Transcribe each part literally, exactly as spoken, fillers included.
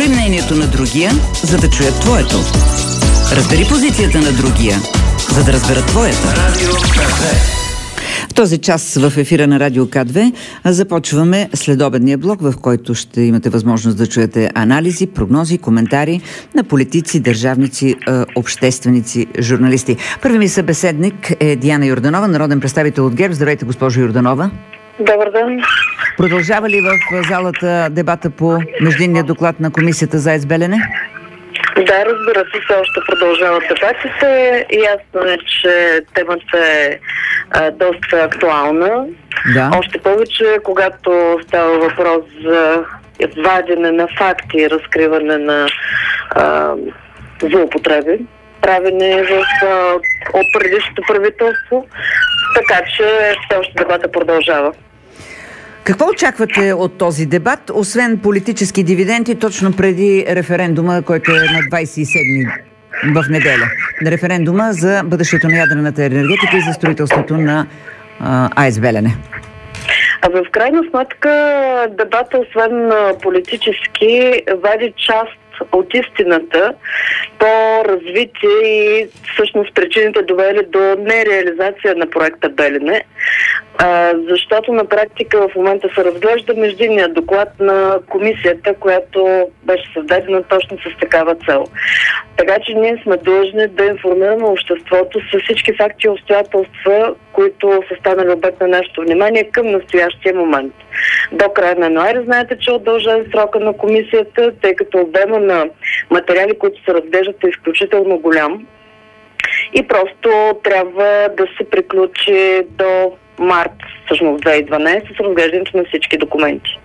Чуй мнението на другия, за да чуят твоето. Разбери позицията на другия, за да разберат твоята. В този час в ефира на Радио К две започваме следобедния блок, в който ще имате възможност да чуете анализи, прогнози, коментари на политици, държавници, общественици, журналисти. Първи ми събеседник е Диана Йорданова, народен представител от ГЕРБ. Здравейте, госпожо Йорданова. Добър ден. Продължава ли в залата дебата по междинния доклад на комисията за АЕЦ Белене? Да, разбира се, все още продължават дебатите. Ясно е, че темата е а, доста актуална. Да. Още повече, когато става въпрос за вадене на факти и разкриване на а, злоупотреби, правене в, а, от предишното правителство. Така че все още дебата продължава. Какво очаквате от този дебат, освен политически дивиденти, точно преди референдума, който е на двадесет и седми в неделя? Референдума за бъдещето на ядрената енергетика и за строителството на а, АЕЦ Белене. А в крайна сметка дебата, освен политически, вади част от истината по развитие и всъщност причините довели до нереализация на проекта Белене, а, защото на практика в момента се разглежда междинният доклад на комисията, която беше създадена точно с такава цел. Така че ние сме длъжни да информираме обществото с всички факти и обстоятелства, които са станали обект на нашето внимание към настоящия момент. До края на януари знаете, че е удължен срока на комисията, тъй като обема на материали, които се разглеждат, е изключително голям. И просто трябва да се приключи до март, всъщност две хиляди и дванадесета, с разглеждането на всички документи.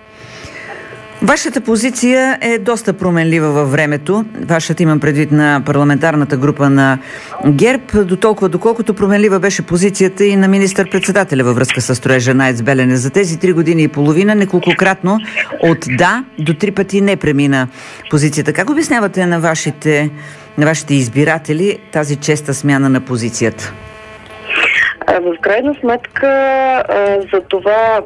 Вашата позиция е доста променлива във времето. Вашата имам предвид на парламентарната група на ГЕРБ, до толкова доколкото променлива беше позицията и на министър-председателя във връзка с строежа на АЕЦ Белене. За тези три години и половина неколкократно от да до три пъти не премина позицията. Как обяснявате на вашите, на вашите избиратели тази честа смяна на позицията? В крайна сметка за това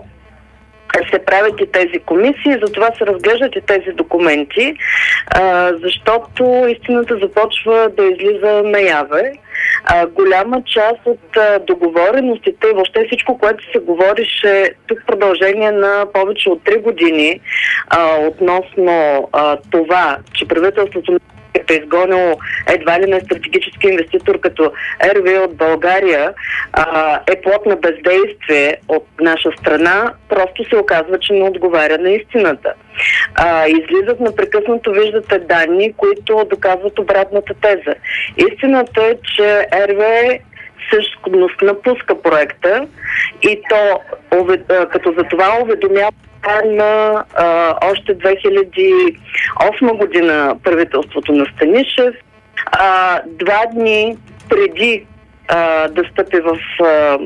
се правят и тези комисии, затова се разглеждат и тези документи, а, защото истината започва да излиза наяве. А, голяма част от а, договореностите и въобще всичко, което се говорише тук в продължение на повече от три години а, относно а, това, че правителството е изгонило едва ли не стратегически инвеститор като Р В от България, а, е плод на бездействие от наша страна, просто се оказва, че не отговаря на истината. А, излизат непрекъснато, виждате данни, които доказват обратната теза. Истината е, че Р В всъщност напуска проекта и то като за това уведомява на а, още две хиляди и осма година правителството на Станишев. А, два дни преди а, да стъпи в а,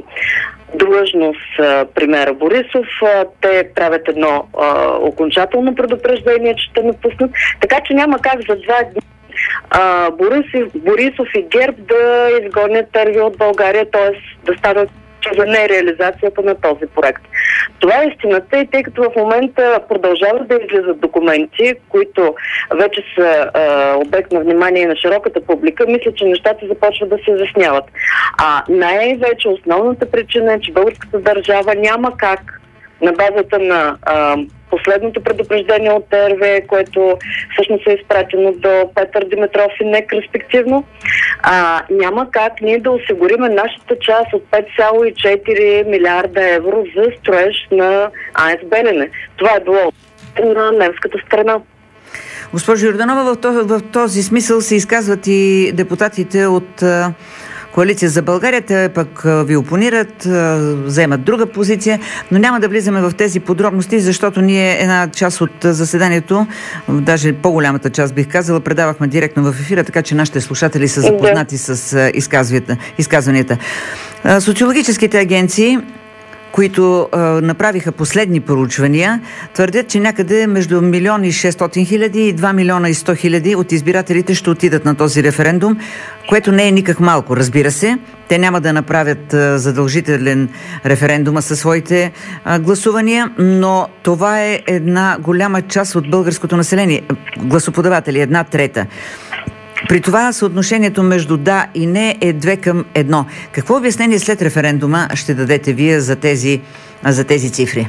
длъжност а, премиера Борисов, а, те правят едно а, окончателно предупреждение, че ще напуснат. Така че няма как за два дни а, Борисов, Борисов и ГЕРБ да изгонят Р В от България, т.е. да станат за нереализацията на този проект. Това е истината и тъй като в момента продължават да излизат документи, които вече са а, обект на внимание на широката публика, мисля, че нещата започват да се изясняват. А най-вече основната причина е, че българската държава няма как на базата на а, последното предупреждение от Р В, което всъщност е изпратено до Петър Димитров и НЕК респективно, а, няма как ние да осигуриме нашата част от пет цяло и четири милиарда евро за строеж на АЕЦ Белене. Това е било на немската страна. Госпожо Йорданова, в този, в този смисъл се изказват и депутатите от Коалиция за България, те пък ви опонират, вземат друга позиция, но няма да влизаме в тези подробности, защото ние една част от заседанието, даже по-голямата част бих казала, предавахме директно в ефира, така че нашите слушатели са запознати с изказванията. Социологическите агенции, които а, направиха последни проучвания, твърдят, че някъде между милион и шестстотин хиляди и два милиона и сто хиляди от избирателите ще отидат на този референдум, което не е никак малко, разбира се. Те няма да направят а, задължителен референдума със своите а, гласувания, но това е една голяма част от българското население. Гласоподаватели, една трета. При това съотношението между да и не е две към едно. Какво обяснение след референдума ще дадете вие за тези, за тези цифри?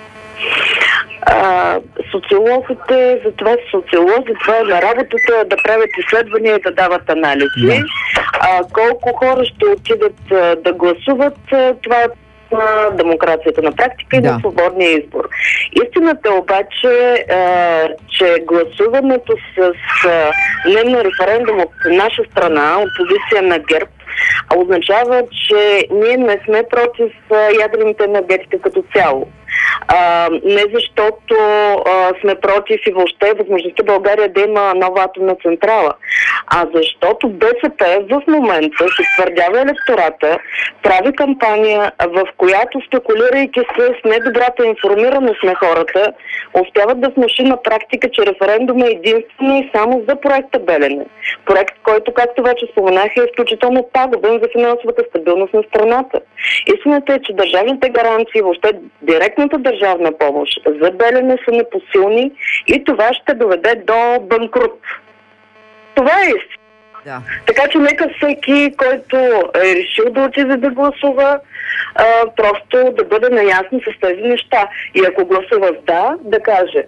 А, социолозите, за това са социолози, това е на работата да правят изследвания и да дават анализи. Да. А, колко хора ще отидат а, да гласуват, а, това е на демокрацията на практика и да. На свободния избор. Истината обаче е, че гласуването с, с не на референдум от наша страна, от позиция на ГЕРБ, означава, че ние не сме против ядрената енергетика като цяло. А, не защото а, сме против и въобще възможността България да има нова атомна централа, а защото БСП в момента се твърдява електората, прави кампания, в която, спекулирайки с недобрата информираност на хората, успяват да внуши на практика, че референдум е единствено и само за проекта Белене. Проект, който, както вече споменах, е изключително пагубен за финансовата стабилност на страната. Истината е, че държавните гаранции, въобще директната държавна помощ за Белене са непосилни и това ще доведе до банкрут. Това е истина. Да. Така че нека всеки, който е решил да отиде да гласува, а, просто да бъде наясно с тези неща. И ако гласува да, да каже: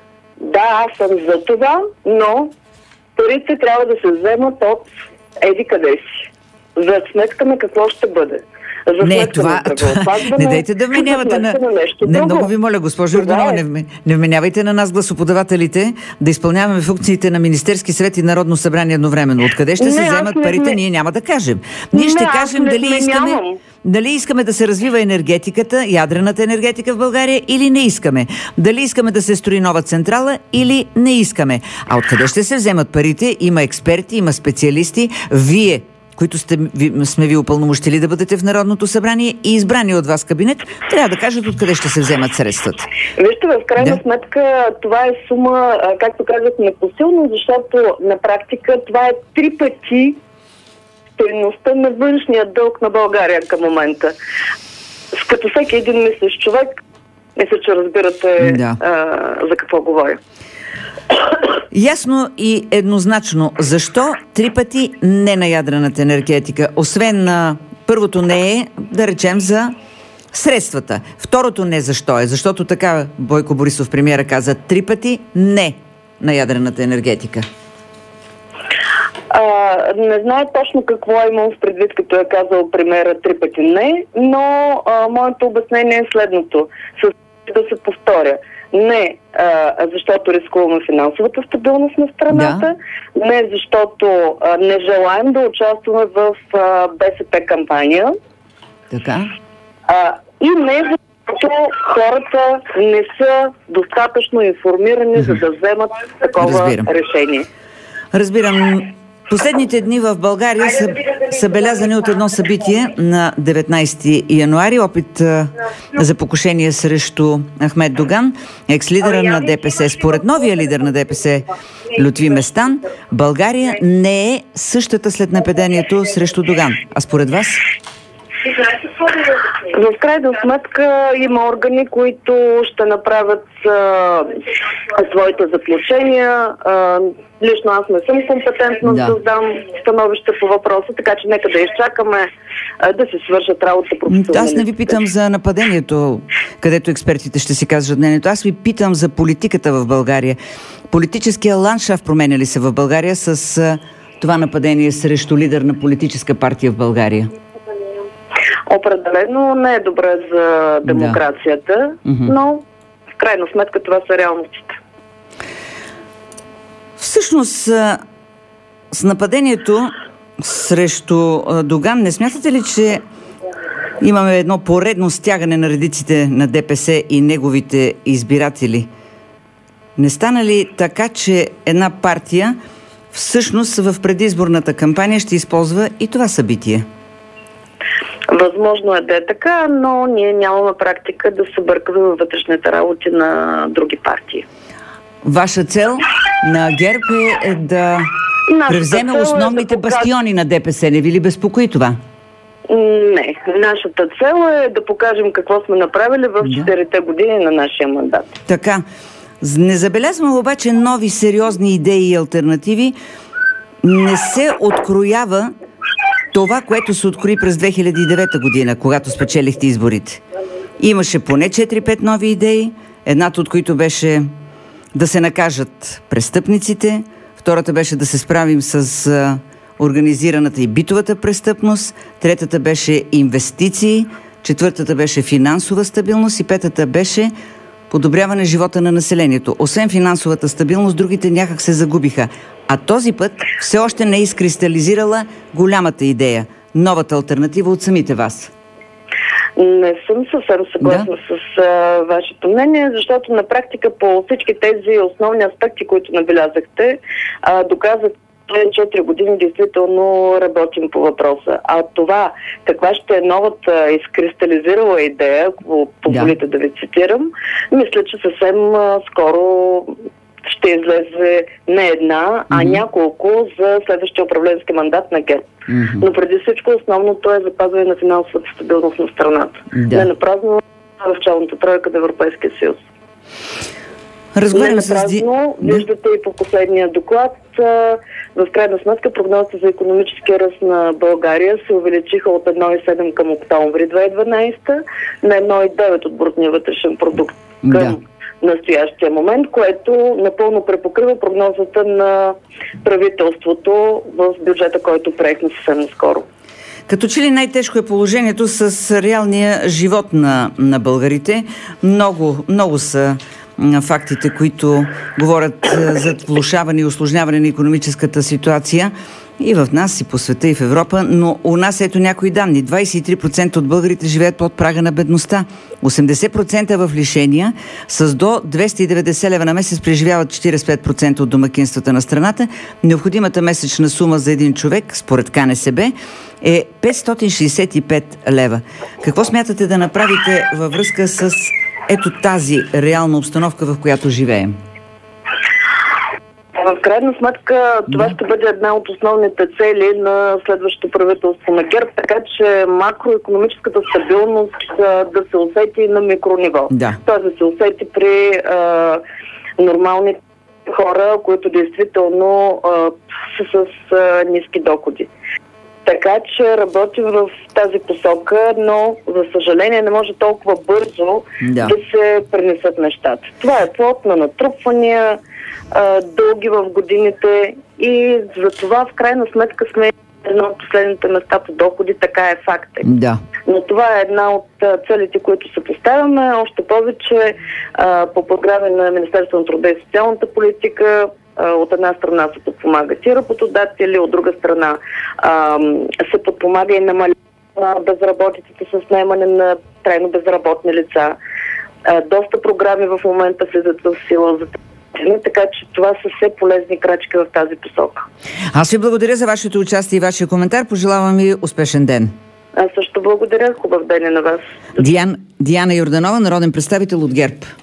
да, аз съм за това, но парите трябва да се вземат от еди къде си. За сметка на какво ще бъде. За не, това, това не дайте да вменявате на... на не, много ви моля, госпожо Йорданова, е. не, не вменявайте на нас, гласоподавателите, да изпълняваме функциите на Министерски съвет и Народно събрание едновременно. Откъде ще не, се вземат не, парите, не, ние няма да кажем. Ние не, ще кажем дали искаме, дали искаме да се развива енергетиката, ядрената енергетика в България или не искаме. Дали искаме да се строи нова централа или не искаме. А откъде ще се вземат парите? Има експерти, има специалисти. Вие, които сте, ви, сме ви упълномощили да бъдете в Народното събрание и избрани от вас кабинет, трябва да кажат откъде ще се вземат средствата. Вижте, в крайна да. сметка това е сума, както казах, непосилно, защото на практика това е три пъти стойността на външния дълг на България към момента. С като всеки един мислещ човек, мисля, че разбирате да. а, за какво говоря. Ясно и еднозначно. Защо три пъти не на ядрената енергетика? Освен на първото не е, да речем, за средствата. Второто не защо е? Защото така Бойко Борисов, премиера, каза три пъти не на ядрената енергетика. А, не знае точно какво е имал в предвид, като е казал премиера три пъти не, но а, моето обяснение е следното. С да се повторя. Не, а, защото рискуваме финансовата стабилност на страната, да. Не защото а, не желаем да участваме в а, БСП кампания. Така. А, и не защото хората не са достатъчно информирани, mm-hmm. за да вземат такова Разбирам. решение. Разбирам. Последните дни в България са, са белязани от едно събитие на деветнайсети януари, опит а, за покушение срещу Ахмед Доган, екс-лидера на ДПС. Според новия лидер на ДПС Лютви Местан, България не е същата след нападението срещу Доган. А според вас? В крайна сметка има органи, които ще направят а, своите заключения. А, лично аз не съм компетентна да. да дам становище по въпроса, така че нека да изчакаме а, да се свършат работа професионално. Аз не ви питам за нападението, където експертите ще си кажат мнението. Аз ви питам за политиката в България. Политическия ландшафт променя ли се в България с а, това нападение срещу лидер на политическа партия в България? Определено не е добре за демокрацията, да. но в крайна сметка това са реалностите. Всъщност, с нападението срещу Доган, не смятате ли, че имаме едно поредно стягане на редиците на ДПС и неговите избиратели? Не стана ли така, че една партия всъщност в предизборната кампания ще използва и това събитие? Възможно е да е така, но ние нямаме практика да се бъркаме във вътрешните работи на други партии. Ваша цел на ГЕРБ е да Нашата превземе основните е да показ... бастиони на ДПС. Не ви ли безпокои това? Не. Нашата цел е да покажем какво сме направили в четирите да. години на нашия мандат. Така. Не забелязваме обаче нови сериозни идеи и алтернативи. Не се откроява това, което се открои през две хиляди и девета година, когато спечелихте изборите. Имаше поне четири-пет нови идеи, едната от които беше да се накажат престъпниците, втората беше да се справим с а, организираната и битовата престъпност, третата беше инвестиции, четвъртата беше финансова стабилност и петата беше подобряване живота на населението. Освен финансовата стабилност, другите някак се загубиха. А този път все още не е изкристализирала голямата идея, новата алтернатива от самите вас. Не съм съвсем съгласна да. с а, вашето мнение, защото на практика по всички тези основни аспекти, които набелязахте, а, доказват, че четири години действително работим по въпроса. А това, каква ще е новата изкристализирала идея, ако позволите да. да ви цитирам, мисля, че съвсем а, скоро ще излезе не една, mm-hmm. а няколко за следващия управленски мандат на ГЕРБ. Mm-hmm. Но преди всичко основното е запазване на финансовата стабилност на страната. Да. Не напразно в челната тройка на Европейския съюз. Разговарям с... напразно, виждате и по последния доклад, в крайна сметка прогнозата за икономическия ръст на България се увеличиха от едно цяло и седем към октомври две хиляди и дванадесета на едно цяло и девет от брутния вътрешен продукт към да. настоящия момент, което напълно препокрива прогнозата на правителството в бюджета, който приехме съвсем скоро. Като че ли най-тежко е положението с реалния живот на, на българите. Много, много са фактите, които говорят за влошаване и усложняване на икономическата ситуация и в нас, и по света, и в Европа, но у нас ето някои данни. двадесет и три процента от българите живеят под прага на бедността, осемдесет процента в лишения, с до двеста и деветдесет лева на месец преживяват четиридесет и пет процента от домакинствата на страната. Необходимата месечна сума за един човек, според КНСБ, е петстотин шейсет и пет лева. Какво смятате да направите във връзка с ето тази реална обстановка, в която живеем? В крайна сметка това ще бъде една от основните цели на следващото правителство на ГЕРБ, така че макроекономическата стабилност да се усети на микрониво. Да. Тоест да се усети при а, нормални хора, които действително а, са с а, ниски доходи. Така че работим в тази посока, но за съжаление не може толкова бързо да, да се пренесат нещата. Това е плод на натрупвания, а, дълги в годините и за това в крайна сметка сме едно от последните места по доходи, така е факт. Да. Но това е една от целите, които се поставяме. Още повече а, по програми на Министерството на труда и социалната политика от една страна се подпомагат и работодатели, от друга страна а, се подпомага и намалява безработицата с наемане на трайно безработни лица. А, доста програми в момента влизат в сила за това, така че това са все полезни крачки в тази посока. Аз ви благодаря за вашето участие и вашия коментар. Пожелавам ви успешен ден. Аз също благодаря. Хубав ден е на вас. Диан, Диана Йорданова, народен представител от ГЕРБ.